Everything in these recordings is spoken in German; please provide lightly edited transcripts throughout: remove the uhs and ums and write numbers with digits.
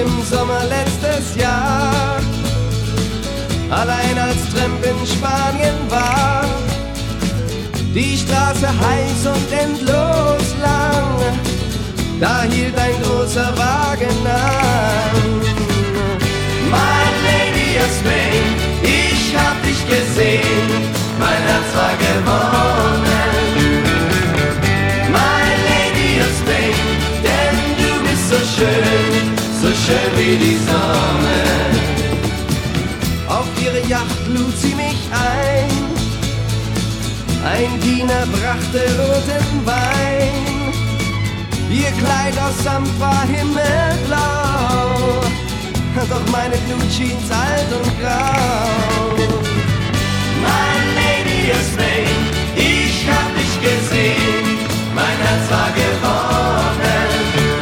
im Sommer letztes Jahr allein als Tramp in Spanien war. Die Straße heiß und endlos lang, da hielt ein großer Wagen an. My Lady of Spain, ich hab dich gesehen, mein Herz war gewonnen. My Lady of Spain, denn du bist so schön wie die Sonne. Auf ihre Yacht lud sie mich ein Diener brachte roten Wein. Ihr Kleid aus Samt war himmelblau, doch meine Blue Jeans alt und grau. My Lady of Spain, ich hab dich gesehen, mein Herz war gewonnen.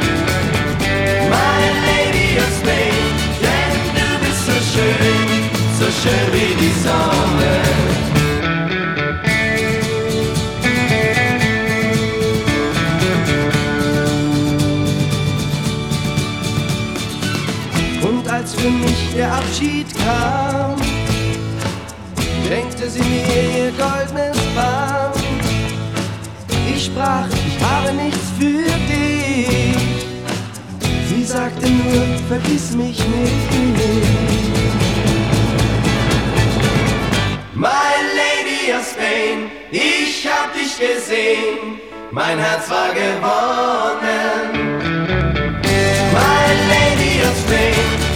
My Lady of Spain, denn du bist so schön wie die Sonne. Als für mich der Abschied kam, schenkte sie mir ihr goldenes Band. Ich sprach, ich habe nichts für dich. Sie sagte nur, vergiss mich nicht. My Lady of Spain, ich hab dich gesehen, mein Herz war gewonnen. My Lady of Spain,